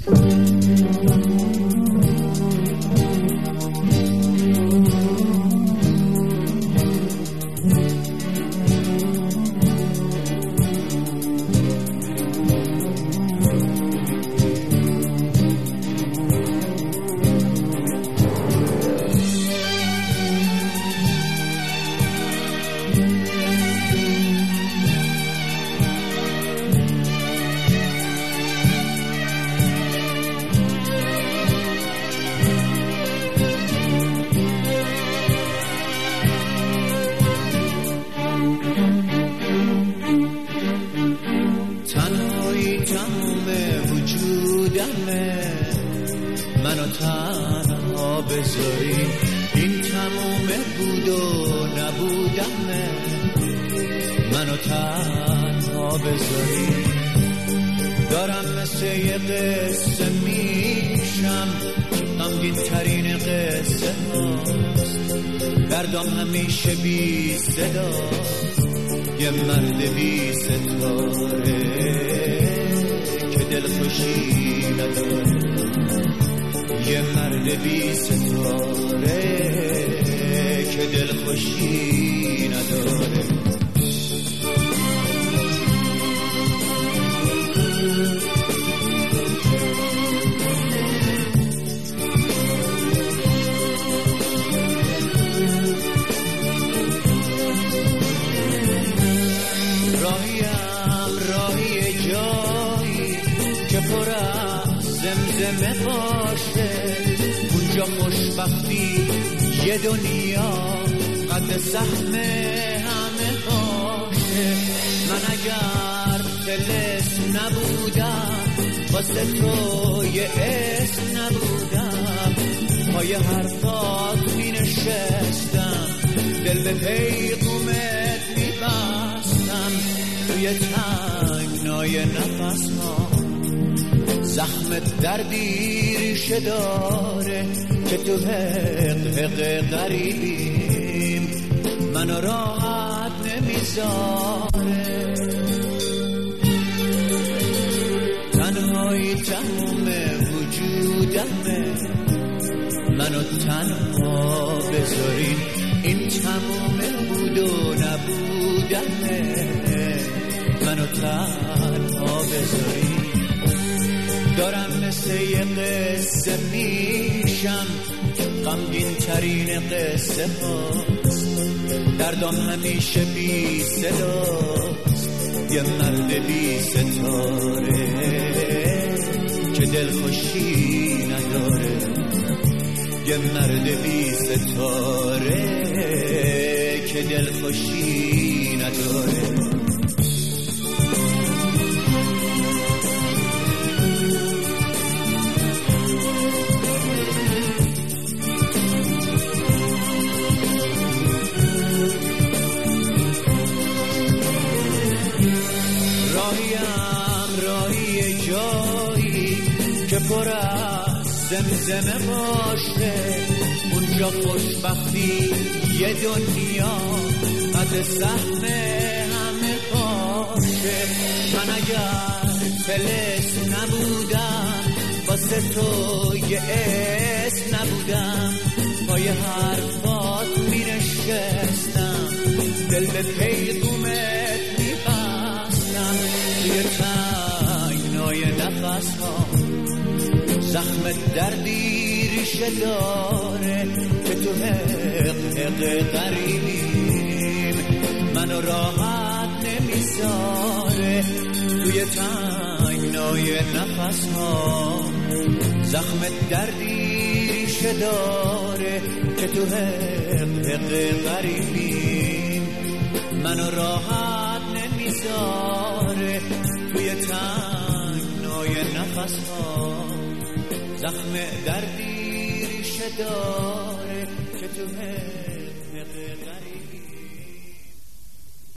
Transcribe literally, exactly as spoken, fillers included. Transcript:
منو تنها بذاری، این تمومه بود و نبودمه. منو تنها بذاری، دارم مثل یه قصه میشم، غمگین ترین قصه هاست. دردم همیشه بی صدا، یه مرد بی ستاره که دلخوشی نداره. یه مرد بی ستاره که دلخوشی نداره. راهیم راهی جایی که پر از زمزمه باشه، اونجا خوشبختی یه دنیا قد سهم همه باشه. من اگر طلسم نبودم، واسه تو یه اسم نبودم، پای حرفات می نشستم، دل به پیغومت می بستم. توی تنگنای نفس ها زخمت دردی ریشه داره که تو حق حق غریبیم منو راحت نمیذاره. تنهایی تموم وجودمه، منو تنها بذاری، این تموم بود و نبودمه. منو تنها بذاری، دارم مثل یه قصه میشم، غمگین ترین قصه هاست. دردم همیشه بی صداست، یه مرد بی ستاره که دلخوشی نداره. یه مرد بی ستاره که دلخوشی نداره. راهیم راهی جایی که پر از زمزمه باشه، اونجا خوشبختی یه دنیا قد سهم همه باشه. من اگر فلس نبودم، واسه تو یه اسم نبودم، پای حرفات می نشستم، دل به پیغومت می بستم. توی تنگنای نفس ها زخمت دردی ریشه داره که تو حق حق غریبیم منو راحت نمیذاره. توی تنگنای نفس ها زخمت دردی ریشه داره که تو حق حق غریبیم منو راحت نمیذاره. توی تنگنای نفس ها زخم دردی ریشه داره که تو حق حق